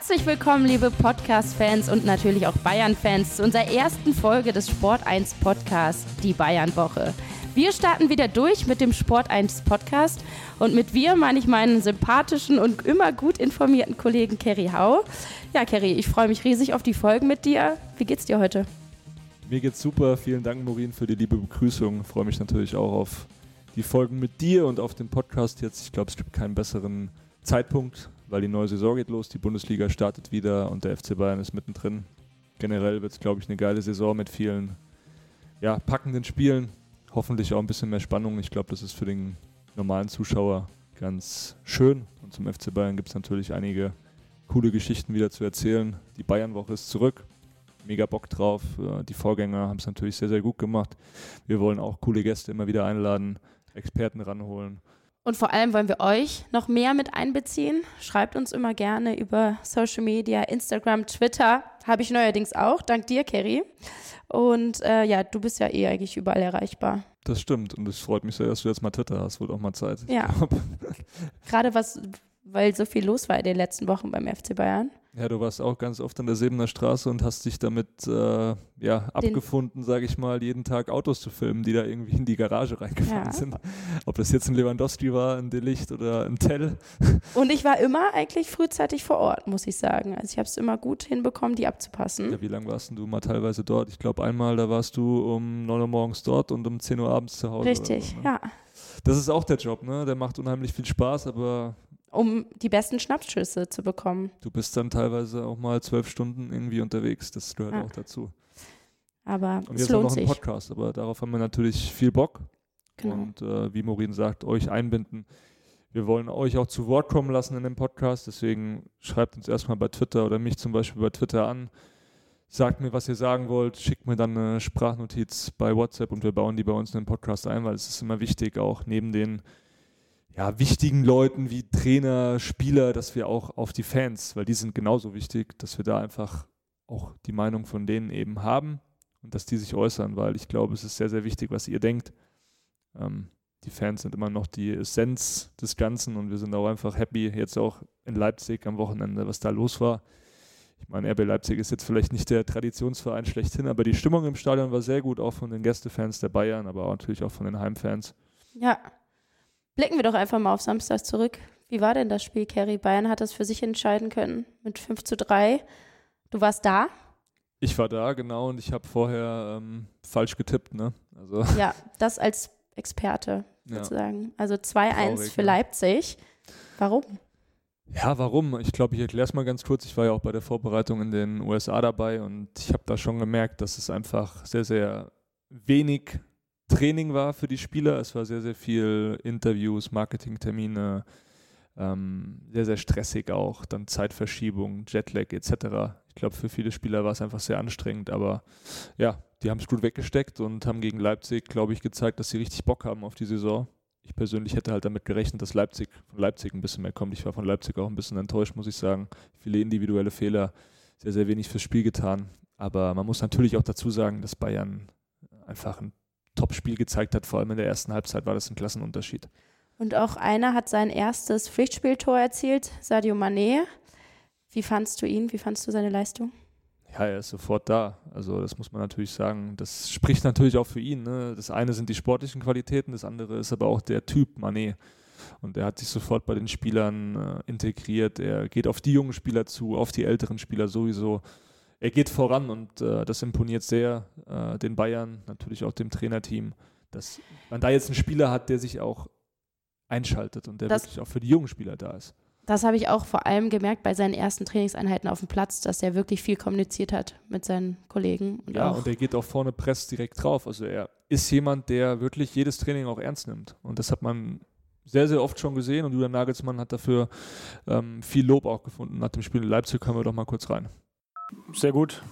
Herzlich willkommen, liebe Podcast-Fans und natürlich auch Bayern-Fans, zu unserer ersten Folge des Sport1 Podcasts, die Bayern-Woche. Wir starten wieder durch mit dem Sport1 Podcast und mit wir meine ich meinen sympathischen und immer gut informierten Kollegen Kerry Hau. Ja, Kerry, ich freue mich riesig auf die Folgen mit dir. Wie geht's dir heute? Mir geht's super. Vielen Dank, Maureen, für die liebe Begrüßung. Ich freue mich natürlich auch auf die Folgen mit dir und auf den Podcast jetzt. Ich glaube, es gibt keinen besseren Zeitpunkt, weil die neue Saison geht los, die Bundesliga startet wieder und der FC Bayern ist mittendrin. Generell wird es, glaube ich, eine geile Saison mit vielen packenden Spielen. Hoffentlich auch ein bisschen mehr Spannung. Ich glaube, das ist für den normalen Zuschauer ganz schön. Und zum FC Bayern gibt es natürlich einige coole Geschichten wieder zu erzählen. Die Bayern-Woche ist zurück. Mega Bock drauf. Die Vorgänger haben es natürlich sehr, sehr gut gemacht. Wir wollen auch coole Gäste immer wieder einladen, Experten ranholen. Und vor allem wollen wir euch noch mehr mit einbeziehen. Schreibt uns immer gerne über Social Media, Instagram, Twitter. Habe ich neuerdings auch, dank dir, Kerry. Und du bist ja eigentlich überall erreichbar. Das stimmt und es freut mich sehr, dass du jetzt mal Twitter hast. Wird auch mal Zeit. Ja, gerade weil so viel los war in den letzten Wochen beim FC Bayern. Ja, du warst auch ganz oft an der Sebener Straße und hast dich damit abgefunden, sage ich mal, jeden Tag Autos zu filmen, die da irgendwie in die Garage reingefahren sind. Ob das jetzt ein Lewandowski war, ein De Ligt oder ein Tell. Und ich war immer eigentlich frühzeitig vor Ort, muss ich sagen. Also ich habe es immer gut hinbekommen, die abzupassen. Ja, wie lange warst du mal teilweise dort? Ich glaube einmal, da warst du um 9 Uhr morgens dort und um 10 Uhr abends zu Hause. Richtig, so, ne? Ja. Das ist auch der Job, ne? Der macht unheimlich viel Spaß, aber um die besten Schnappschüsse zu bekommen. Du bist dann teilweise auch mal 12 Stunden irgendwie unterwegs, das gehört auch dazu. Aber und es jetzt lohnt noch ein sich. Podcast, aber darauf haben wir natürlich viel Bock. Genau. Und wie Maureen sagt, euch einbinden. Wir wollen euch auch zu Wort kommen lassen in dem Podcast, deswegen schreibt uns erstmal bei Twitter oder mich zum Beispiel bei Twitter an. Sagt mir, was ihr sagen wollt, schickt mir dann eine Sprachnotiz bei WhatsApp und wir bauen die bei uns in den Podcast ein, weil es ist immer wichtig, auch neben den wichtigen Leuten wie Trainer, Spieler, dass wir auch auf die Fans, weil die sind genauso wichtig, dass wir da einfach auch die Meinung von denen eben haben und dass die sich äußern, weil ich glaube, es ist sehr, sehr wichtig, was ihr denkt. Die Fans sind immer noch die Essenz des Ganzen und wir sind auch einfach happy, jetzt auch in Leipzig am Wochenende, was da los war. Ich meine, RB Leipzig ist jetzt vielleicht nicht der Traditionsverein schlechthin, aber die Stimmung im Stadion war sehr gut, auch von den Gästefans der Bayern, aber auch natürlich auch von den Heimfans. Ja. Blicken wir doch einfach mal auf Samstag zurück. Wie war denn das Spiel, Kerry? Bayern hat das für sich entscheiden können mit 5:3. Du warst da? Ich war da, genau, und ich habe vorher falsch getippt, ne? Also ja, das als Experte sozusagen. Also 2-1 traurig, für Leipzig. Warum? Ja, warum? Ich glaube, ich erkläre es mal ganz kurz. Ich war ja auch bei der Vorbereitung in den USA dabei und ich habe da schon gemerkt, dass es einfach sehr, sehr wenig Training war für die Spieler. Es war sehr, sehr viel Interviews, Marketingtermine, sehr, sehr stressig auch, dann Zeitverschiebung, Jetlag etc. Ich glaube, für viele Spieler war es einfach sehr anstrengend, aber ja, die haben es gut weggesteckt und haben gegen Leipzig, glaube ich, gezeigt, dass sie richtig Bock haben auf die Saison. Ich persönlich hätte halt damit gerechnet, dass von Leipzig ein bisschen mehr kommt. Ich war von Leipzig auch ein bisschen enttäuscht, muss ich sagen. Viele individuelle Fehler, sehr, sehr wenig fürs Spiel getan. Aber man muss natürlich auch dazu sagen, dass Bayern einfach ein Top-Spiel gezeigt hat, vor allem in der ersten Halbzeit war das ein Klassenunterschied. Und auch einer hat sein erstes Pflichtspieltor erzielt, Sadio Mané. Wie fandst du ihn? Wie fandst du seine Leistung? Ja, er ist sofort da. Also das muss man natürlich sagen. Das spricht natürlich auch für ihn. Ne? Das eine sind die sportlichen Qualitäten, das andere ist aber auch der Typ Mané. Und er hat sich sofort bei den Spielern integriert. Er geht auf die jungen Spieler zu, auf die älteren Spieler sowieso. Er geht voran und das imponiert sehr den Bayern, natürlich auch dem Trainerteam, dass man da jetzt einen Spieler hat, der sich auch einschaltet und der wirklich auch für die jungen Spieler da ist. Das habe ich auch vor allem gemerkt bei seinen ersten Trainingseinheiten auf dem Platz, dass er wirklich viel kommuniziert hat mit seinen Kollegen. Und er geht auch vorne presst direkt drauf. Also er ist jemand, der wirklich jedes Training auch ernst nimmt. Und das hat man sehr, sehr oft schon gesehen und Julian Nagelsmann hat dafür viel Lob auch gefunden. Nach dem Spiel in Leipzig können wir doch mal kurz rein. Sehr gut.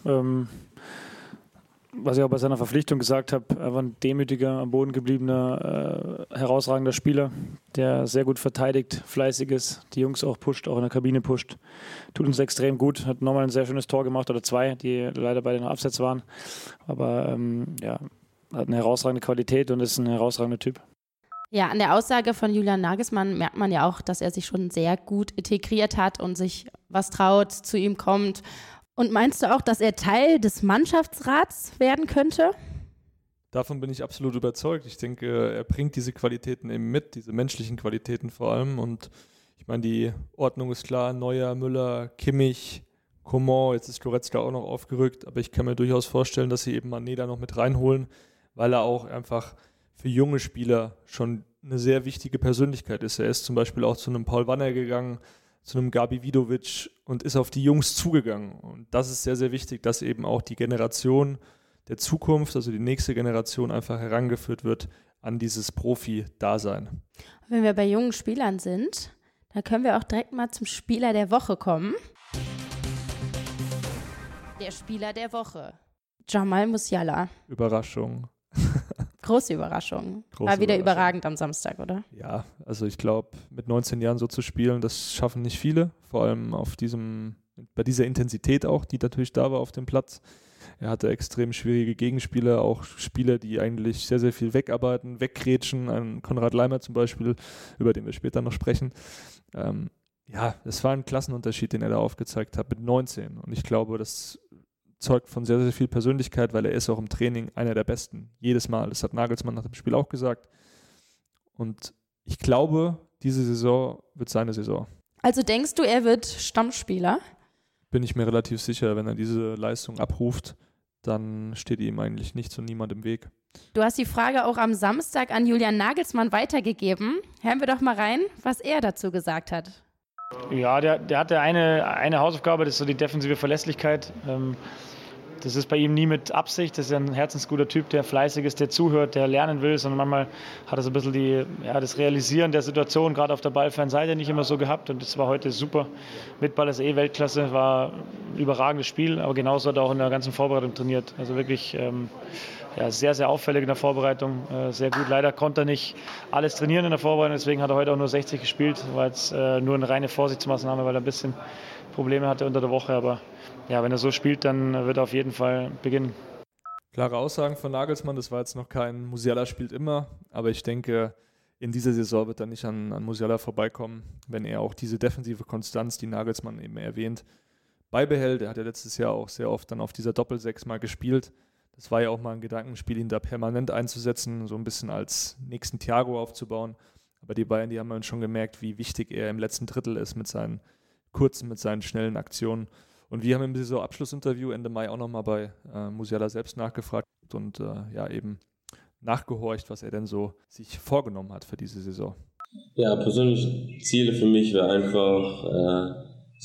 Was ich auch bei seiner Verpflichtung gesagt habe, einfach ein demütiger, am Boden gebliebener, herausragender Spieler, der sehr gut verteidigt, fleißig ist, die Jungs auch pusht, auch in der Kabine pusht. Tut uns extrem gut, hat nochmal ein sehr schönes Tor gemacht oder zwei, die leider bei den Abseits waren. Aber hat eine herausragende Qualität und ist ein herausragender Typ. Ja, an der Aussage von Julian Nagelsmann merkt man ja auch, dass er sich schon sehr gut integriert hat und sich was traut, zu ihm kommt. Und meinst du auch, dass er Teil des Mannschaftsrats werden könnte? Davon bin ich absolut überzeugt. Ich denke, er bringt diese Qualitäten eben mit, diese menschlichen Qualitäten vor allem. Und ich meine, die Ordnung ist klar, Neuer, Müller, Kimmich, Coman, jetzt ist Goretzka auch noch aufgerückt. Aber ich kann mir durchaus vorstellen, dass sie eben Mané da noch mit reinholen, weil er auch einfach für junge Spieler schon eine sehr wichtige Persönlichkeit ist. Er ist zum Beispiel auch zu einem Paul Wanner gegangen, zu einem Gabi Vidovic und ist auf die Jungs zugegangen. Und das ist sehr, sehr wichtig, dass eben auch die Generation der Zukunft, also die nächste Generation, einfach herangeführt wird an dieses Profi-Dasein. Wenn wir bei jungen Spielern sind, dann können wir auch direkt mal zum Spieler der Woche kommen. Der Spieler der Woche. Jamal Musiala. Überraschung. Große Überraschung. Große War wieder Überraschung. überragend am Samstag, oder? Ja, also ich glaube, mit 19 Jahren so zu spielen, das schaffen nicht viele. Vor allem bei dieser Intensität auch, die natürlich da war auf dem Platz. Er hatte extrem schwierige Gegenspieler, auch Spieler, die eigentlich sehr, sehr viel wegarbeiten, weggrätschen. Ein Konrad Leimer zum Beispiel, über den wir später noch sprechen. Ja, es war ein Klassenunterschied, den er da aufgezeigt hat mit 19. Und ich glaube, das zeugt von sehr, sehr viel Persönlichkeit, weil er ist auch im Training einer der Besten. Jedes Mal. Das hat Nagelsmann nach dem Spiel auch gesagt. Und ich glaube, diese Saison wird seine Saison. Also denkst du, er wird Stammspieler? Bin ich mir relativ sicher, wenn er diese Leistung abruft, dann steht ihm eigentlich nichts und niemand im Weg. Du hast die Frage auch am Samstag an Julian Nagelsmann weitergegeben. Hören wir doch mal rein, was er dazu gesagt hat. Ja, der hatte eine Hausaufgabe, das ist so die defensive Verlässlichkeit. Das ist bei ihm nie mit Absicht. Das ist ja ein herzensguter Typ, der fleißig ist, der zuhört, der lernen will, sondern manchmal hat er so ein bisschen das Realisieren der Situation, gerade auf der ballfernen Seite, nicht immer so gehabt. Und das war heute super. Mit Ball ist Weltklasse, war ein überragendes Spiel, aber genauso hat er auch in der ganzen Vorbereitung trainiert. Also wirklich sehr, sehr auffällig in der Vorbereitung, sehr gut. Leider konnte er nicht alles trainieren in der Vorbereitung, deswegen hat er heute auch nur 60 gespielt. War jetzt nur eine reine Vorsichtsmaßnahme, weil er ein bisschen Probleme hatte unter der Woche, aber ja, wenn er so spielt, dann wird er auf jeden Fall beginnen. Klare Aussagen von Nagelsmann, das war jetzt noch kein Musiala spielt immer, aber ich denke, in dieser Saison wird er nicht an Musiala vorbeikommen, wenn er auch diese defensive Konstanz, die Nagelsmann eben erwähnt, beibehält. Er hat ja letztes Jahr auch sehr oft dann auf dieser Doppel-6 mal gespielt. Das war ja auch mal ein Gedankenspiel, ihn da permanent einzusetzen, so ein bisschen als nächsten Thiago aufzubauen. Aber die Bayern, die haben dann schon gemerkt, wie wichtig er im letzten Drittel ist mit seinen kurzen, mit seinen schnellen Aktionen. Und wir haben im Saisonabschlussinterview Ende Mai auch nochmal bei Musiala selbst nachgefragt und eben nachgehorcht, was er denn so sich vorgenommen hat für diese Saison. Ja, persönliche Ziele für mich wäre einfach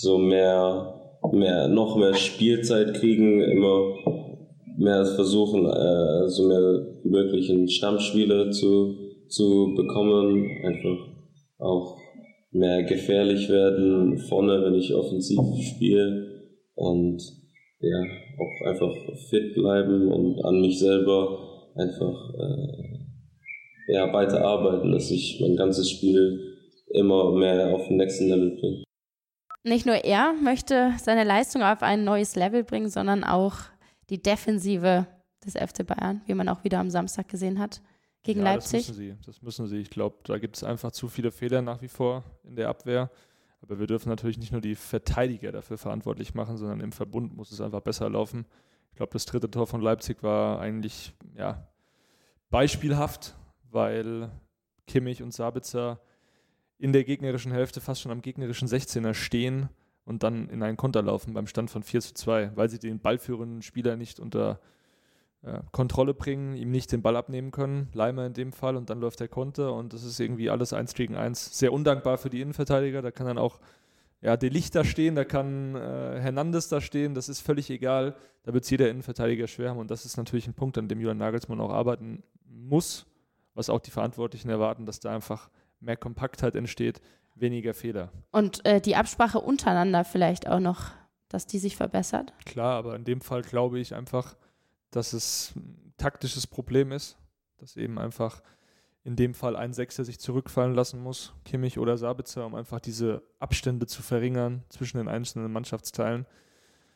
noch mehr Spielzeit kriegen, immer mehr versuchen, so mehr wie möglich einen Stammspieler zu bekommen, einfach auch mehr gefährlich werden vorne, wenn ich offensiv spiele. Und ja, auch einfach fit bleiben und an mich selber einfach weiter arbeiten, dass ich mein ganzes Spiel immer mehr auf den nächsten Level bringe. Nicht nur er möchte seine Leistung auf ein neues Level bringen, sondern auch die Defensive des FC Bayern, wie man auch wieder am Samstag gesehen hat, gegen Leipzig. Das müssen sie. Ich glaube, da gibt es einfach zu viele Fehler nach wie vor in der Abwehr. Aber wir dürfen natürlich nicht nur die Verteidiger dafür verantwortlich machen, sondern im Verbund muss es einfach besser laufen. Ich glaube, das 3. Tor von Leipzig war eigentlich beispielhaft, weil Kimmich und Sabitzer in der gegnerischen Hälfte fast schon am gegnerischen 16er stehen und dann in einen Konter laufen beim Stand von 4:2, weil sie den ballführenden Spieler nicht unter Kontrolle bringen, ihm nicht den Ball abnehmen können, Leimer in dem Fall, und dann läuft der Konter und das ist irgendwie alles 1 gegen 1. Sehr undankbar für die Innenverteidiger, da kann dann auch De Ligt da stehen, da kann Hernandez da stehen, das ist völlig egal, da wird es jeder Innenverteidiger schwer haben und das ist natürlich ein Punkt, an dem Julian Nagelsmann auch arbeiten muss, was auch die Verantwortlichen erwarten, dass da einfach mehr Kompaktheit entsteht, weniger Fehler. Und die Absprache untereinander vielleicht auch noch, dass die sich verbessert? Klar, aber in dem Fall glaube ich einfach, dass es ein taktisches Problem ist, dass eben einfach in dem Fall ein Sechser sich zurückfallen lassen muss, Kimmich oder Sabitzer, um einfach diese Abstände zu verringern zwischen den einzelnen Mannschaftsteilen.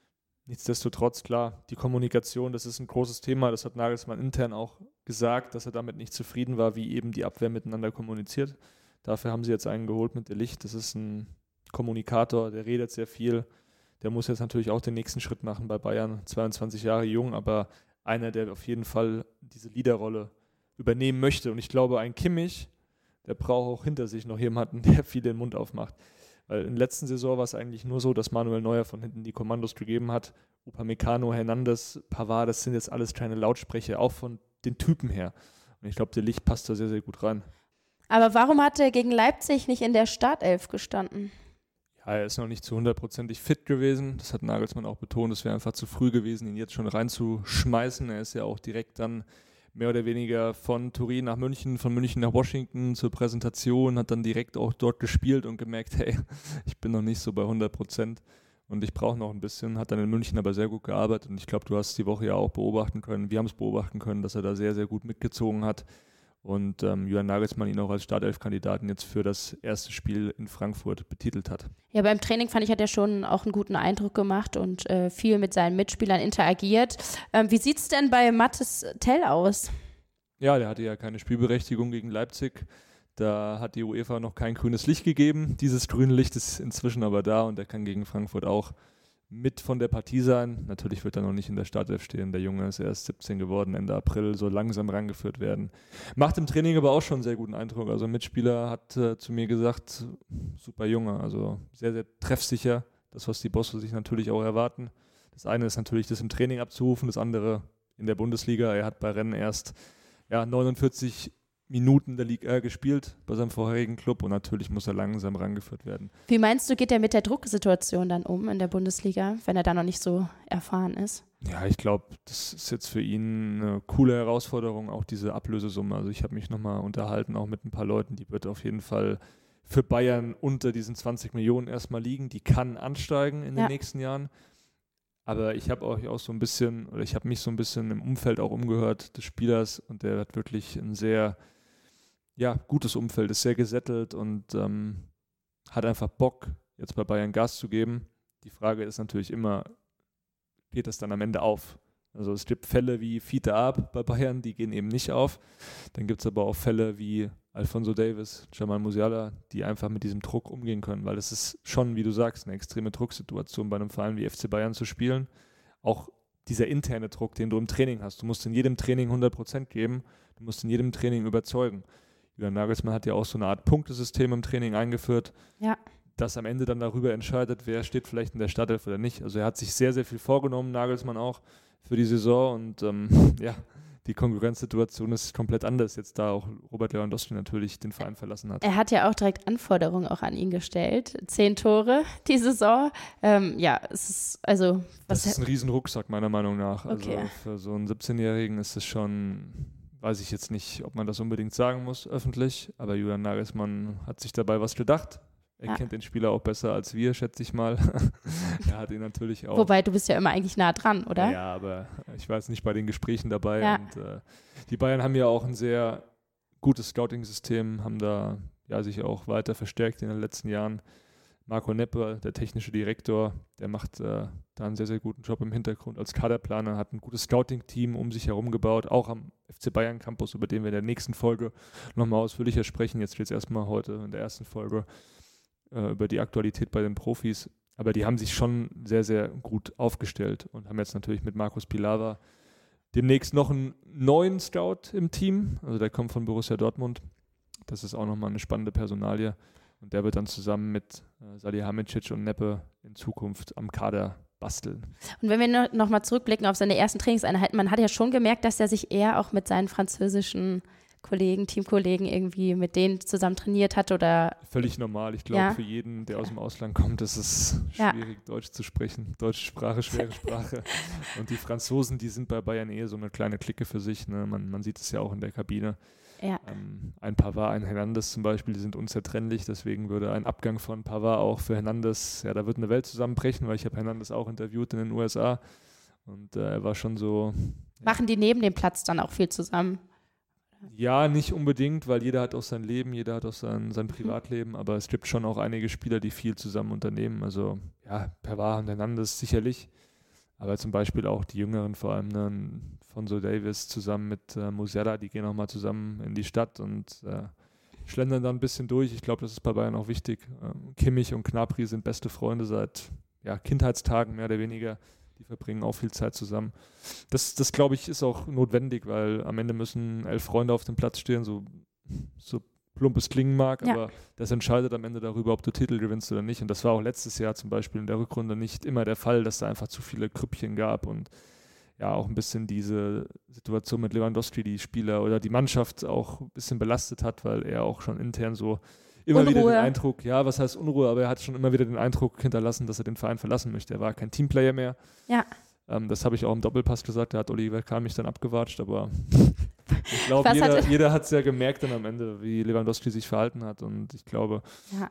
nichtsdestotrotz, klar, die Kommunikation, das ist ein großes Thema. Das hat Nagelsmann intern auch gesagt, dass er damit nicht zufrieden war, wie eben die Abwehr miteinander kommuniziert. Dafür haben sie jetzt einen geholt mit De Ligt. Das ist ein Kommunikator, der redet sehr viel. Der muss jetzt natürlich auch den nächsten Schritt machen bei Bayern. 22 Jahre jung, aber einer, der auf jeden Fall diese Leaderrolle übernehmen möchte. Und ich glaube, ein Kimmich, der braucht auch hinter sich noch jemanden, der viel den Mund aufmacht. Weil in der letzten Saison war es eigentlich nur so, dass Manuel Neuer von hinten die Kommandos gegeben hat. Upamecano, Hernandez, Pavard, das sind jetzt alles kleine Lautsprecher, auch von den Typen her. Und ich glaube, der Ligt passt da sehr, sehr gut rein. Aber warum hat er gegen Leipzig nicht in der Startelf gestanden? Ja, er ist noch nicht zu 100% fit gewesen. Das hat Nagelsmann auch betont. Es wäre einfach zu früh gewesen, ihn jetzt schon reinzuschmeißen. Er ist ja auch direkt dann mehr oder weniger von Turin nach München, von München nach Washington zur Präsentation, hat dann direkt auch dort gespielt und gemerkt, hey, ich bin noch nicht so bei 100% und ich brauche noch ein bisschen. Hat dann in München aber sehr gut gearbeitet und ich glaube, du hast die Woche ja auch beobachten können, wir haben es beobachten können, dass er da sehr, sehr gut mitgezogen hat. Und Julian Nagelsmann ihn auch als Startelf-Kandidaten jetzt für das erste Spiel in Frankfurt betitelt hat. Ja, beim Training fand ich, hat er schon auch einen guten Eindruck gemacht und viel mit seinen Mitspielern interagiert. Wie sieht es denn bei Mathys Tel aus? Ja, der hatte ja keine Spielberechtigung gegen Leipzig. Da hat die UEFA noch kein grünes Licht gegeben. Dieses grüne Licht ist inzwischen aber da und er kann gegen Frankfurt auch mit von der Partie sein. Natürlich wird er noch nicht in der Startelf stehen. Der Junge ist erst 17 geworden, Ende April, so langsam rangeführt werden. Macht im Training aber auch schon einen sehr guten Eindruck. Also ein Mitspieler hat zu mir gesagt, super Junge, also sehr, sehr treffsicher. Das, was die Bosse sich natürlich auch erwarten. Das eine ist natürlich, das im Training abzurufen, das andere in der Bundesliga. Er hat bei Rennes erst 49 Minuten der Liga gespielt bei seinem vorherigen Club und natürlich muss er langsam rangeführt werden. Wie meinst du, geht er mit der Drucksituation dann um in der Bundesliga, wenn er da noch nicht so erfahren ist? Ja, ich glaube, das ist jetzt für ihn eine coole Herausforderung, auch diese Ablösesumme. Also ich habe mich nochmal unterhalten, auch mit ein paar Leuten, die wird auf jeden Fall für Bayern unter diesen 20 Millionen erstmal liegen. Die kann ansteigen in den nächsten Jahren. Aber ich habe auch so ein bisschen, oder ich habe mich so ein bisschen im Umfeld auch umgehört des Spielers und der hat wirklich ein sehr gutes Umfeld, ist sehr gesettelt und hat einfach Bock, jetzt bei Bayern Gas zu geben. Die Frage ist natürlich immer, geht das dann am Ende auf? Also es gibt Fälle wie Fiete Ab bei Bayern, die gehen eben nicht auf. Dann gibt es aber auch Fälle wie Alphonso Davies, Jamal Musiala, die einfach mit diesem Druck umgehen können, weil es ist schon, wie du sagst, eine extreme Drucksituation bei einem Verein wie FC Bayern zu spielen. Auch dieser interne Druck, den du im Training hast. Du musst in jedem Training 100% geben, du musst in jedem Training überzeugen. Julian Nagelsmann hat ja auch so eine Art Punktesystem im Training eingeführt, das am Ende dann darüber entscheidet, wer steht vielleicht in der Startelf oder nicht. Also er hat sich sehr, sehr viel vorgenommen, Nagelsmann auch, für die Saison und die Konkurrenzsituation ist komplett anders, jetzt da auch Robert Lewandowski natürlich den Verein verlassen hat. Er hat ja auch direkt Anforderungen auch an ihn gestellt. 10 Tore die Saison. Es ist also... Das ist ein Riesenrucksack meiner Meinung nach. Okay. Also für so einen 17-Jährigen ist es schon... Weiß ich jetzt nicht, ob man das unbedingt sagen muss, öffentlich, aber Julian Nagelsmann hat sich dabei was gedacht. Er kennt den Spieler auch besser als wir, schätze ich mal. Er hat ihn natürlich auch. Wobei, du bist ja immer eigentlich nah dran, oder? Ja, aber ich war jetzt nicht bei den Gesprächen dabei. Ja. Und die Bayern haben ja auch ein sehr gutes Scouting-System, haben da sich auch weiter verstärkt in den letzten Jahren. Marco Neppe, der technische Direktor, der macht da einen sehr, sehr guten Job im Hintergrund als Kaderplaner, hat ein gutes Scouting-Team um sich herum gebaut, auch am FC Bayern Campus, über den wir in der nächsten Folge nochmal ausführlicher sprechen. Jetzt steht es erstmal heute in der ersten Folge über die Aktualität bei den Profis. Aber die haben sich schon sehr, sehr gut aufgestellt und haben jetzt natürlich mit Markus Pilawa demnächst noch einen neuen Scout im Team. Also der kommt von Borussia Dortmund. Das ist auch nochmal eine spannende Personalie. Und der wird dann zusammen mit Salihamidzic und Neppe in Zukunft am Kader basteln. Und wenn wir noch mal zurückblicken auf seine ersten Trainingseinheiten, man hat ja schon gemerkt, dass er sich eher auch mit seinen französischen Kollegen, Teamkollegen irgendwie mit denen zusammen trainiert hat oder... Völlig normal. Ich glaube, für jeden, der aus dem Ausland kommt, ist es schwierig, Deutsch zu sprechen. Deutsche Sprache, schwere Sprache. Und die Franzosen, die sind bei Bayern so eine kleine Clique für sich. Ne? Man sieht es ja auch in der Kabine. Ja. Ein Pavard, ein Hernandez zum Beispiel, die sind unzertrennlich, deswegen würde ein Abgang von Pavard auch für Hernandez, da wird eine Welt zusammenbrechen, weil ich habe Hernandez auch interviewt in den USA und er war schon so... Machen die neben dem Platz dann auch viel zusammen? Ja, nicht unbedingt, weil jeder hat auch sein Leben, jeder hat auch sein Privatleben, aber es gibt schon auch einige Spieler, die viel zusammen unternehmen, also Pavard und Hernandez sicherlich, Aber zum Beispiel auch die Jüngeren, vor allem Fonso Davis zusammen mit Musiala, die gehen auch mal zusammen in die Stadt und schlendern dann ein bisschen durch. Ich glaube, das ist bei Bayern auch wichtig. Kimmich und Gnabry sind beste Freunde seit Kindheitstagen, mehr oder weniger. Die verbringen auch viel Zeit zusammen. Das glaube ich, ist auch notwendig, weil am Ende müssen 11 Freunde auf dem Platz stehen, so plump es klingen mag, aber das entscheidet am Ende darüber, ob du Titel gewinnst oder nicht. Und das war auch letztes Jahr zum Beispiel in der Rückrunde nicht immer der Fall, dass da einfach zu viele Krüppchen gab und ja auch ein bisschen diese Situation mit Lewandowski, die Spieler oder die Mannschaft auch ein bisschen belastet hat, weil er auch schon intern so immer wieder den Eindruck, was heißt Unruhe, aber er hat schon immer wieder den Eindruck hinterlassen, dass er den Verein verlassen möchte. Er war kein Teamplayer mehr. Ja. Das habe ich auch im Doppelpass gesagt, da hat Oliver Kahn mich dann abgewatscht, aber ich glaube, jeder hat es ja gemerkt dann am Ende, wie Lewandowski sich verhalten hat und ich glaube,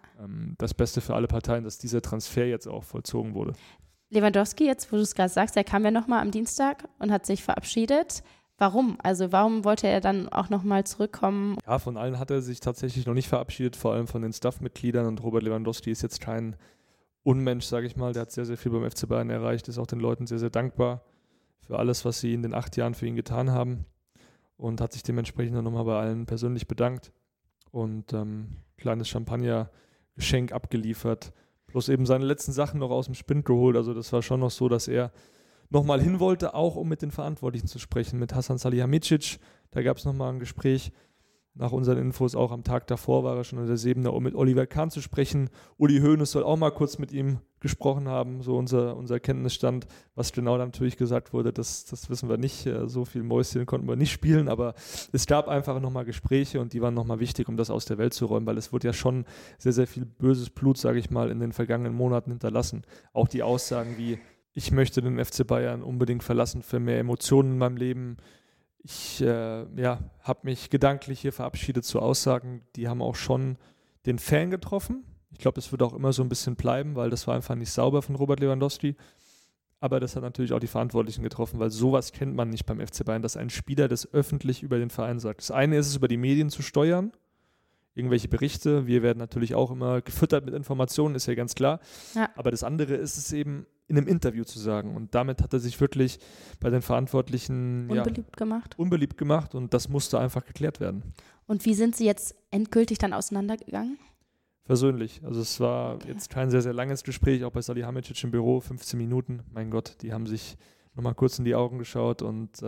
das Beste für alle Parteien, dass dieser Transfer jetzt auch vollzogen wurde. Lewandowski, jetzt wo du es gerade sagst, der kam ja nochmal am Dienstag und hat sich verabschiedet. Warum? Also warum wollte er dann auch nochmal zurückkommen? Ja, von allen hat er sich tatsächlich noch nicht verabschiedet, vor allem von den Staff-Mitgliedern und Robert Lewandowski ist jetzt kein Unmensch, sage ich mal. Der hat sehr, sehr viel beim FC Bayern erreicht, ist auch den Leuten sehr, sehr dankbar für alles, was sie in den 8 Jahren für ihn getan haben und hat sich dementsprechend dann nochmal bei allen persönlich bedankt und kleines Champagner-Geschenk abgeliefert, plus eben seine letzten Sachen noch aus dem Spind geholt. Also das war schon noch so, dass er nochmal hin wollte, auch um mit den Verantwortlichen zu sprechen, mit Hasan Salihamidzic. Da gab es nochmal ein Gespräch. Nach unseren Infos auch am Tag davor war er schon in der Sebener, um mit Oliver Kahn zu sprechen. Uli Hoeneß soll auch mal kurz mit ihm gesprochen haben, so unser Kenntnisstand. Was genau dann natürlich gesagt wurde, das wissen wir nicht. So viel Mäuschen konnten wir nicht spielen, aber es gab einfach nochmal Gespräche und die waren nochmal wichtig, um das aus der Welt zu räumen, weil es wurde ja schon sehr, sehr viel böses Blut, sage ich mal, in den vergangenen Monaten hinterlassen. Auch die Aussagen wie, ich möchte den FC Bayern unbedingt verlassen für mehr Emotionen in meinem Leben. Ich habe mich gedanklich hier verabschiedet zu Aussagen, die haben auch schon den Fan getroffen. Ich glaube, das wird auch immer so ein bisschen bleiben, weil das war einfach nicht sauber von Robert Lewandowski. Aber das hat natürlich auch die Verantwortlichen getroffen, weil sowas kennt man nicht beim FC Bayern, dass ein Spieler das öffentlich über den Verein sagt. Das eine ist es, über die Medien zu steuern, irgendwelche Berichte. Wir werden natürlich auch immer gefüttert mit Informationen, ist ja ganz klar. Ja. Aber das andere ist es eben, in einem Interview zu sagen. Und damit hat er sich wirklich bei den Verantwortlichen unbeliebt gemacht und das musste einfach geklärt werden. Und wie sind Sie jetzt endgültig dann auseinandergegangen? Persönlich. Also es war jetzt kein sehr, sehr langes Gespräch, auch bei Salihamidzic im Büro, 15 Minuten. Mein Gott, die haben sich nochmal kurz in die Augen geschaut und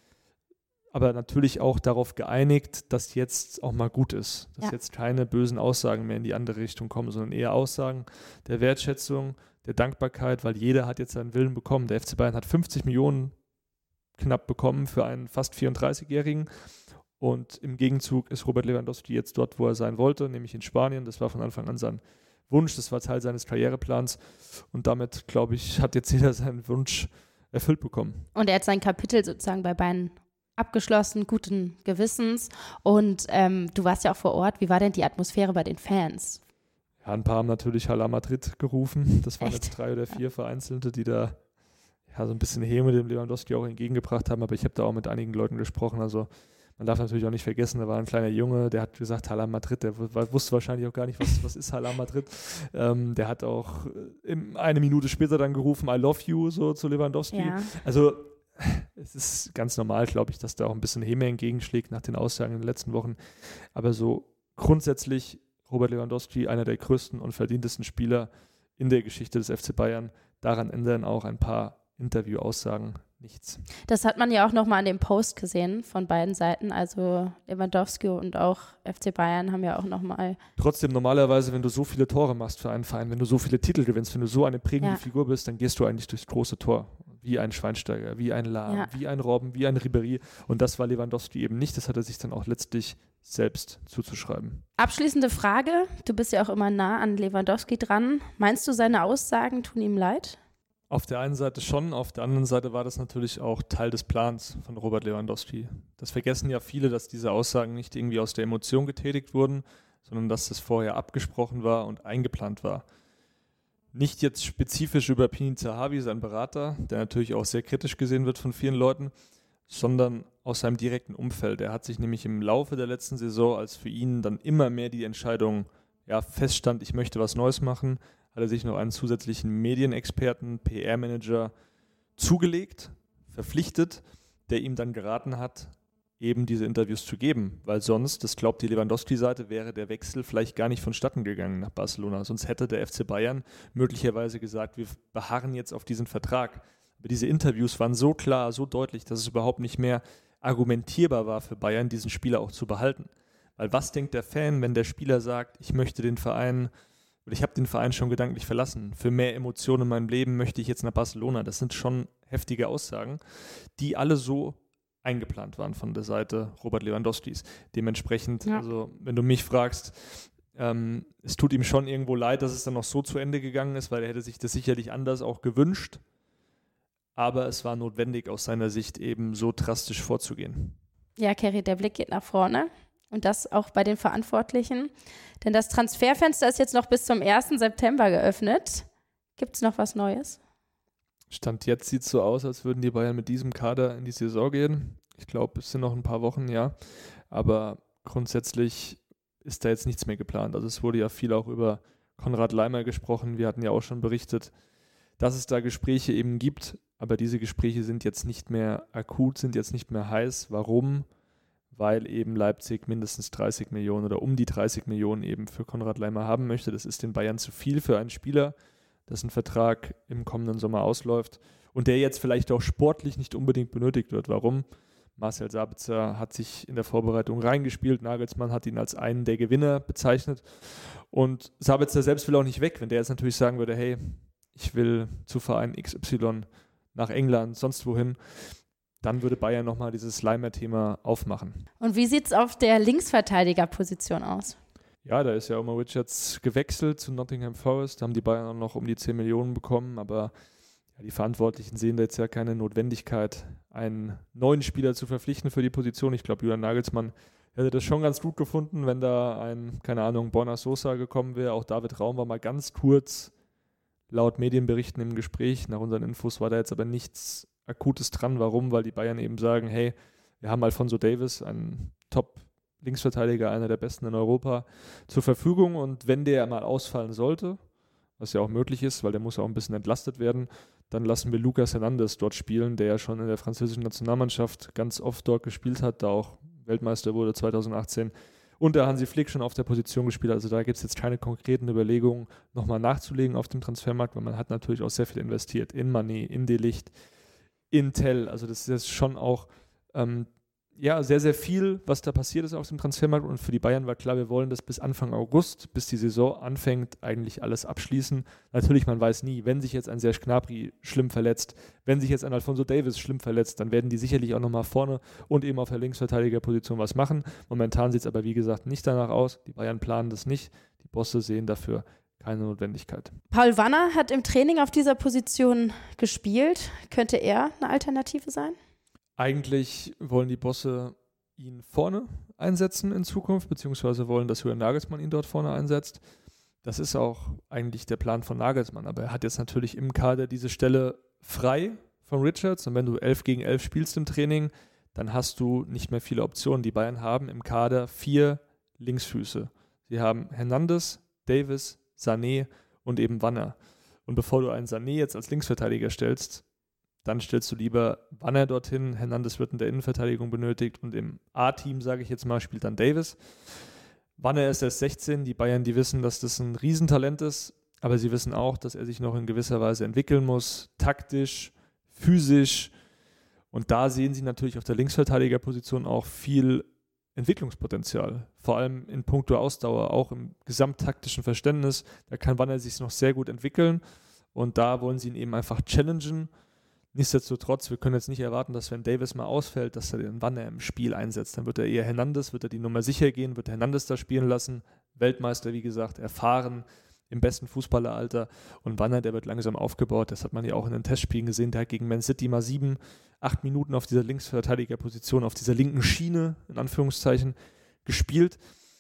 aber natürlich auch darauf geeinigt, dass jetzt auch mal gut ist. Dass jetzt keine bösen Aussagen mehr in die andere Richtung kommen, sondern eher Aussagen der Wertschätzung, der Dankbarkeit, weil jeder hat jetzt seinen Willen bekommen. Der FC Bayern hat 50 Millionen knapp bekommen für einen fast 34-Jährigen und im Gegenzug ist Robert Lewandowski jetzt dort, wo er sein wollte, nämlich in Spanien. Das war von Anfang an sein Wunsch, das war Teil seines Karriereplans und damit, glaube ich, hat jetzt jeder seinen Wunsch erfüllt bekommen. Und er hat sein Kapitel sozusagen bei Bayern abgeschlossen, guten Gewissens und du warst ja auch vor Ort. Wie war denn die Atmosphäre bei den Fans? Ja, ein paar haben natürlich Hala Madrid gerufen. Das waren jetzt 3 oder 4 Vereinzelte, die da so ein bisschen Häme dem Lewandowski auch entgegengebracht haben. Aber ich habe da auch mit einigen Leuten gesprochen. Also man darf natürlich auch nicht vergessen, da war ein kleiner Junge, der hat gesagt, Hala Madrid. Der wusste wahrscheinlich auch gar nicht, was ist Hala Madrid. Der hat auch eine Minute später dann gerufen, I love you, so zu Lewandowski. Ja. Also es ist ganz normal, glaube ich, dass da auch ein bisschen Häme entgegenschlägt nach den Aussagen in den letzten Wochen. Aber so grundsätzlich Robert Lewandowski, einer der größten und verdientesten Spieler in der Geschichte des FC Bayern. Daran ändern auch ein paar Interview-Aussagen nichts. Das hat man ja auch nochmal an dem Post gesehen von beiden Seiten. Also Lewandowski und auch FC Bayern haben ja auch nochmal. Trotzdem normalerweise, wenn du so viele Tore machst für einen Verein, wenn du so viele Titel gewinnst, wenn du so eine prägende Figur bist, dann gehst du eigentlich durchs große Tor. Wie ein Schweinsteiger, wie ein Lahm, wie ein Robben, wie ein Ribéry. Und das war Lewandowski eben nicht. Das hat er sich dann auch letztlich selbst zuzuschreiben. Abschließende Frage. Du bist ja auch immer nah an Lewandowski dran. Meinst du, seine Aussagen tun ihm leid? Auf der einen Seite schon, auf der anderen Seite war das natürlich auch Teil des Plans von Robert Lewandowski. Das vergessen ja viele, dass diese Aussagen nicht irgendwie aus der Emotion getätigt wurden, sondern dass das vorher abgesprochen war und eingeplant war. Nicht jetzt spezifisch über Pini Zahavi, sein Berater, der natürlich auch sehr kritisch gesehen wird von vielen Leuten, sondern aus seinem direkten Umfeld. Er hat sich nämlich im Laufe der letzten Saison, als für ihn dann immer mehr die Entscheidung feststand, ich möchte was Neues machen, hat er sich noch einen zusätzlichen Medienexperten, PR-Manager zugelegt, verpflichtet, der ihm dann geraten hat, eben diese Interviews zu geben, weil sonst, das glaubt die Lewandowski-Seite, wäre der Wechsel vielleicht gar nicht vonstatten gegangen nach Barcelona. Sonst hätte der FC Bayern möglicherweise gesagt, wir beharren jetzt auf diesen Vertrag. Aber diese Interviews waren so klar, so deutlich, dass es überhaupt nicht mehr argumentierbar war für Bayern, diesen Spieler auch zu behalten. Weil was denkt der Fan, wenn der Spieler sagt, ich möchte den Verein, oder ich habe den Verein schon gedanklich verlassen, für mehr Emotionen in meinem Leben möchte ich jetzt nach Barcelona. Das sind schon heftige Aussagen, die alle so eingeplant waren von der Seite Robert Lewandowskis. Dementsprechend, also wenn du mich fragst, es tut ihm schon irgendwo leid, dass es dann noch so zu Ende gegangen ist, weil er hätte sich das sicherlich anders auch gewünscht. Aber es war notwendig, aus seiner Sicht eben so drastisch vorzugehen. Ja, Kerry, der Blick geht nach vorne. Und das auch bei den Verantwortlichen. Denn das Transferfenster ist jetzt noch bis zum 1. September geöffnet. Gibt es noch was Neues? Stand jetzt sieht es so aus, als würden die Bayern mit diesem Kader in die Saison gehen. Ich glaube, es sind noch ein paar Wochen, ja. Aber grundsätzlich ist da jetzt nichts mehr geplant. Also es wurde ja viel auch über Konrad Laimer gesprochen. Wir hatten ja auch schon berichtet, dass es da Gespräche eben gibt. Aber diese Gespräche sind jetzt nicht mehr akut, sind jetzt nicht mehr heiß. Warum? Weil eben Leipzig mindestens 30 Millionen oder um die 30 Millionen eben für Konrad Laimer haben möchte. Das ist den Bayern zu viel für einen Spieler, dessen Vertrag im kommenden Sommer ausläuft und der jetzt vielleicht auch sportlich nicht unbedingt benötigt wird. Warum? Marcel Sabitzer hat sich in der Vorbereitung reingespielt, Nagelsmann hat ihn als einen der Gewinner bezeichnet und Sabitzer selbst will auch nicht weg. Wenn der jetzt natürlich sagen würde, hey, ich will zu Verein XY nach England, sonst wohin, dann würde Bayern nochmal dieses Laimer-Thema aufmachen. Und wie sieht es auf der Linksverteidigerposition aus? Ja, da ist ja Omar Richards gewechselt zu Nottingham Forest. Da haben die Bayern auch noch um die 10 Millionen bekommen. Aber ja, die Verantwortlichen sehen da jetzt ja keine Notwendigkeit, einen neuen Spieler zu verpflichten für die Position. Ich glaube, Julian Nagelsmann hätte das schon ganz gut gefunden, wenn da ein, keine Ahnung, Borna Sosa gekommen wäre. Auch David Raum war mal ganz kurz laut Medienberichten im Gespräch. Nach unseren Infos war da jetzt aber nichts Akutes dran. Warum? Weil die Bayern eben sagen, hey, wir haben Alphonso Davies, einen Top-Linksverteidiger, einer der besten in Europa, zur Verfügung. Und wenn der mal ausfallen sollte, was ja auch möglich ist, weil der muss ja auch ein bisschen entlastet werden, dann lassen wir Lucas Hernandez dort spielen, der ja schon in der französischen Nationalmannschaft ganz oft dort gespielt hat, da auch Weltmeister wurde 2018 und der Hansi Flick schon auf der Position gespielt hat. Also da gibt es jetzt keine konkreten Überlegungen, nochmal nachzulegen auf dem Transfermarkt, weil man hat natürlich auch sehr viel investiert in Mané, in De Ligt, in Tell. Also das ist jetzt schon auch sehr, sehr viel, was da passiert ist auf dem Transfermarkt. Und für die Bayern war klar, wir wollen das bis Anfang August, bis die Saison anfängt, eigentlich alles abschließen. Natürlich, man weiß nie, wenn sich jetzt ein Serge Gnabry schlimm verletzt, wenn sich jetzt ein Alphonso Davies schlimm verletzt, dann werden die sicherlich auch nochmal vorne und eben auf der Linksverteidigerposition was machen. Momentan sieht es aber, wie gesagt, nicht danach aus. Die Bayern planen das nicht. Die Bosse sehen dafür keine Notwendigkeit. Paul Wanner hat im Training auf dieser Position gespielt. Könnte er eine Alternative sein? Eigentlich wollen die Bosse ihn vorne einsetzen in Zukunft, beziehungsweise wollen, dass Julian Nagelsmann ihn dort vorne einsetzt. Das ist auch eigentlich der Plan von Nagelsmann, aber er hat jetzt natürlich im Kader diese Stelle frei von Richards und wenn du 11 gegen 11 spielst im Training, dann hast du nicht mehr viele Optionen. Die Bayern haben im Kader 4 Linksfüße. Sie haben Hernandez, Davies, Sané und eben Wanner. Und bevor du einen Sané jetzt als Linksverteidiger stellst, dann stellst du lieber Wanner dorthin. Hernandez wird in der Innenverteidigung benötigt und im A-Team, sage ich jetzt mal, spielt dann Davies. Wanner ist erst 16. Die Bayern, die wissen, dass das ein Riesentalent ist, aber sie wissen auch, dass er sich noch in gewisser Weise entwickeln muss, taktisch, physisch. Und da sehen sie natürlich auf der Linksverteidigerposition auch viel Entwicklungspotenzial, vor allem in puncto Ausdauer, auch im gesamttaktischen Verständnis. Da kann Wanner sich noch sehr gut entwickeln und da wollen sie ihn eben einfach challengen. Nichtsdestotrotz, wir können jetzt nicht erwarten, dass wenn Davies mal ausfällt, dass er den Wanner im Spiel einsetzt. Dann wird er eher Hernandez, wird er die Nummer sicher gehen, wird Hernandez da spielen lassen. Weltmeister, wie gesagt, erfahren, im besten Fußballeralter. Und Wanner, der wird langsam aufgebaut. Das hat man ja auch in den Testspielen gesehen. Der hat gegen Man City mal 7-8 Minuten auf dieser Linksverteidigerposition, auf dieser linken Schiene, in Anführungszeichen, gespielt.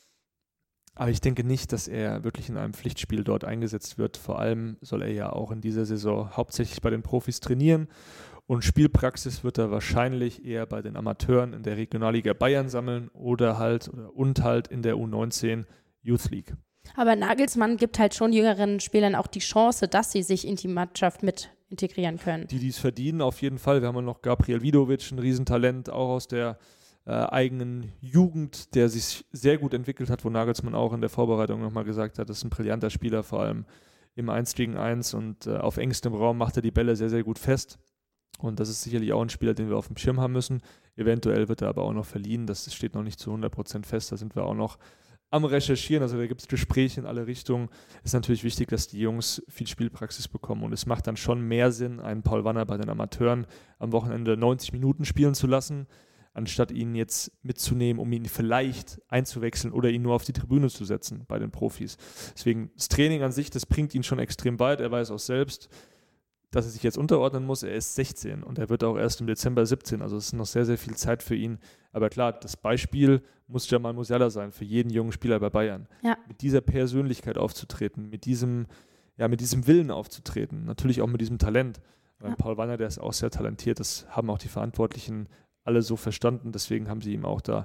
Aber ich denke nicht, dass er wirklich in einem Pflichtspiel dort eingesetzt wird. Vor allem soll er ja auch in dieser Saison hauptsächlich bei den Profis trainieren. Und Spielpraxis wird er wahrscheinlich eher bei den Amateuren in der Regionalliga Bayern sammeln oder halt in der U19 Youth League. Aber Nagelsmann gibt halt schon jüngeren Spielern auch die Chance, dass sie sich in die Mannschaft mit integrieren können. Die es verdienen, auf jeden Fall. Wir haben noch Gabriel Vidovic, ein Riesentalent, auch aus der eigenen Jugend, der sich sehr gut entwickelt hat, wo Nagelsmann auch in der Vorbereitung nochmal gesagt hat, das ist ein brillanter Spieler, vor allem im 1 gegen 1 und auf engstem Raum macht er die Bälle sehr, sehr gut fest. Und das ist sicherlich auch ein Spieler, den wir auf dem Schirm haben müssen. Eventuell wird er aber auch noch verliehen, das steht noch nicht zu 100% fest, da sind wir auch noch am Recherchieren, also da gibt es Gespräche in alle Richtungen. Es ist natürlich wichtig, dass die Jungs viel Spielpraxis bekommen und es macht dann schon mehr Sinn, einen Paul Wanner bei den Amateuren am Wochenende 90 Minuten spielen zu lassen, anstatt ihn jetzt mitzunehmen, um ihn vielleicht einzuwechseln oder ihn nur auf die Tribüne zu setzen bei den Profis. Deswegen, das Training an sich, das bringt ihn schon extrem weit. Er weiß auch selbst, dass er sich jetzt unterordnen muss. Er ist 16 und er wird auch erst im Dezember 17. Also es ist noch sehr, sehr viel Zeit für ihn. Aber klar, das Beispiel muss Jamal Musiala sein für jeden jungen Spieler bei Bayern. Ja. Mit dieser Persönlichkeit aufzutreten, mit diesem Willen aufzutreten, natürlich auch mit diesem Talent. Ja. Paul Wanner, der ist auch sehr talentiert, das haben auch die Verantwortlichen alle so verstanden, deswegen haben sie ihm auch da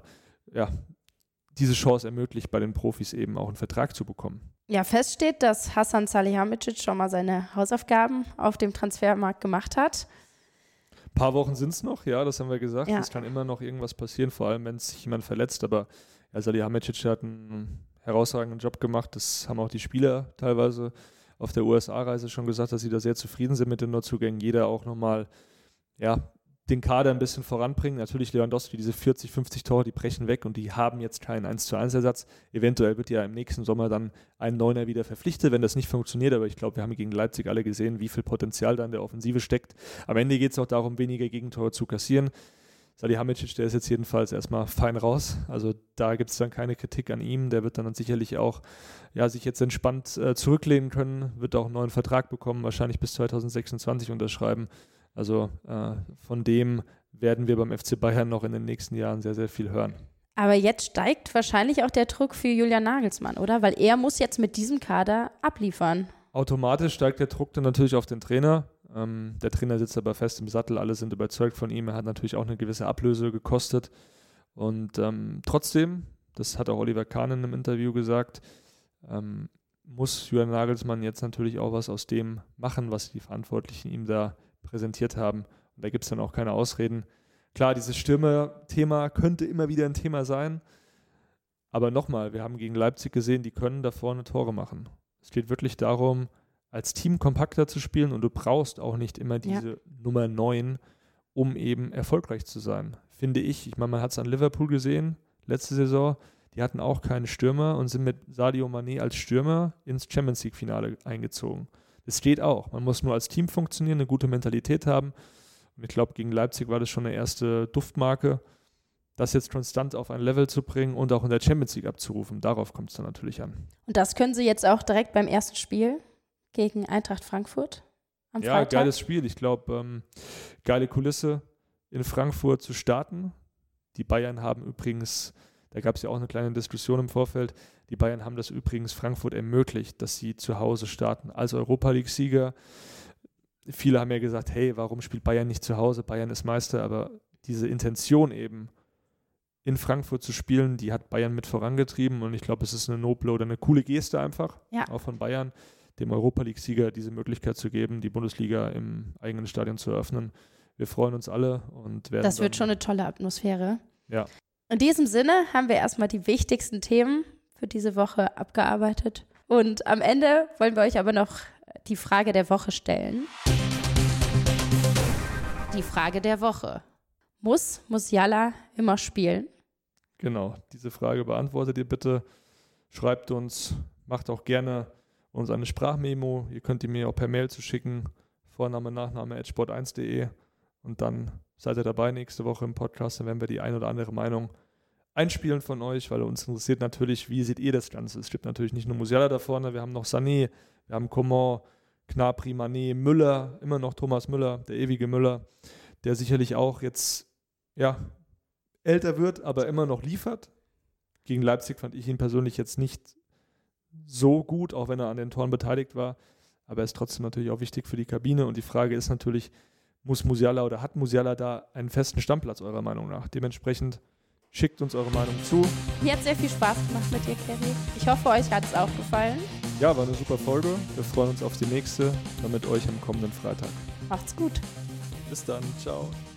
diese Chance ermöglicht, bei den Profis eben auch einen Vertrag zu bekommen. Ja, fest steht, dass Hasan Salihamidzic schon mal seine Hausaufgaben auf dem Transfermarkt gemacht hat. Ein paar Wochen sind es noch, ja, das haben wir gesagt. Ja. Es kann immer noch irgendwas passieren, vor allem wenn sich jemand verletzt, aber Salihamidzic hat einen herausragenden Job gemacht, das haben auch die Spieler teilweise auf der USA-Reise schon gesagt, dass sie da sehr zufrieden sind mit den Neuzugängen. Jeder auch nochmal, den Kader ein bisschen voranbringen. Natürlich Lewandowski, diese 40, 50 Tore, die brechen weg und die haben jetzt keinen 1:1-Ersatz. Eventuell wird ja im nächsten Sommer dann ein Neuner wieder verpflichtet, wenn das nicht funktioniert, aber ich glaube, wir haben gegen Leipzig alle gesehen, wie viel Potenzial da in der Offensive steckt. Am Ende geht es auch darum, weniger Gegentore zu kassieren. Salihamidzic, der ist jetzt jedenfalls erstmal fein raus, also da gibt es dann keine Kritik an ihm, der wird dann sicherlich auch sich jetzt entspannt zurücklehnen können, wird auch einen neuen Vertrag bekommen, wahrscheinlich bis 2026 unterschreiben. Also von dem werden wir beim FC Bayern noch in den nächsten Jahren sehr, sehr viel hören. Aber jetzt steigt wahrscheinlich auch der Druck für Julian Nagelsmann, oder? Weil er muss jetzt mit diesem Kader abliefern. Automatisch steigt der Druck dann natürlich auf den Trainer. Der Trainer sitzt aber fest im Sattel, alle sind überzeugt von ihm. Er hat natürlich auch eine gewisse Ablöse gekostet. Und trotzdem, das hat auch Oliver Kahn in einem Interview gesagt, muss Julian Nagelsmann jetzt natürlich auch was aus dem machen, was die Verantwortlichen ihm da präsentiert haben. Und da gibt es dann auch keine Ausreden. Klar, dieses Stürmer-Thema könnte immer wieder ein Thema sein. Aber nochmal, wir haben gegen Leipzig gesehen, die können da vorne Tore machen. Es geht wirklich darum, als Team kompakter zu spielen und du brauchst auch nicht immer diese Nummer 9, um eben erfolgreich zu sein, finde ich. Ich meine, man hat es an Liverpool gesehen, letzte Saison. Die hatten auch keinen Stürmer und sind mit Sadio Mané als Stürmer ins Champions-League-Finale eingezogen. Das steht auch. Man muss nur als Team funktionieren, eine gute Mentalität haben. Und ich glaube, gegen Leipzig war das schon eine erste Duftmarke, das jetzt konstant auf ein Level zu bringen und auch in der Champions League abzurufen. Darauf kommt es dann natürlich an. Und das können Sie jetzt auch direkt beim ersten Spiel gegen Eintracht Frankfurt am Freitag? Ja, geiles Spiel. Ich glaube, geile Kulisse in Frankfurt zu starten. Die Bayern haben übrigens, da gab es ja auch eine kleine Diskussion im Vorfeld, die Bayern haben das übrigens Frankfurt ermöglicht, dass sie zu Hause starten als Europa-League-Sieger. Viele haben ja gesagt, hey, warum spielt Bayern nicht zu Hause? Bayern ist Meister, aber diese Intention eben in Frankfurt zu spielen, die hat Bayern mit vorangetrieben und ich glaube, es ist eine noble oder eine coole Geste einfach, auch von Bayern, dem Europa-League-Sieger diese Möglichkeit zu geben, die Bundesliga im eigenen Stadion zu eröffnen. Wir freuen uns alle und werden. Das wird schon eine tolle Atmosphäre. Ja. In diesem Sinne haben wir erstmal die wichtigsten Themen für diese Woche abgearbeitet. Und am Ende wollen wir euch aber noch die Frage der Woche stellen. Die Frage der Woche. Muss Musiala immer spielen? Genau, diese Frage beantwortet ihr bitte. Schreibt uns, macht auch gerne uns eine Sprachmemo. Ihr könnt die mir auch per Mail zuschicken. Vorname, Nachname @sport1.de. Und dann seid ihr dabei nächste Woche im Podcast. Dann werden wir die ein oder andere Meinung einspielen von euch, weil uns interessiert natürlich, wie seht ihr das Ganze? Es steht natürlich nicht nur Musiala da vorne, wir haben noch Sané, wir haben Coman, Gnabry, Mané, Müller, immer noch Thomas Müller, der ewige Müller, der sicherlich auch jetzt älter wird, aber immer noch liefert. Gegen Leipzig fand ich ihn persönlich jetzt nicht so gut, auch wenn er an den Toren beteiligt war, aber er ist trotzdem natürlich auch wichtig für die Kabine und die Frage ist natürlich, muss Musiala oder hat Musiala da einen festen Stammplatz eurer Meinung nach? Dementsprechend schickt uns eure Meinung zu. Mir hat sehr viel Spaß gemacht mit dir, Kerry. Ich hoffe, euch hat es auch gefallen. Ja, war eine super Folge. Wir freuen uns auf die nächste, dann mit euch am kommenden Freitag. Macht's gut. Bis dann. Ciao.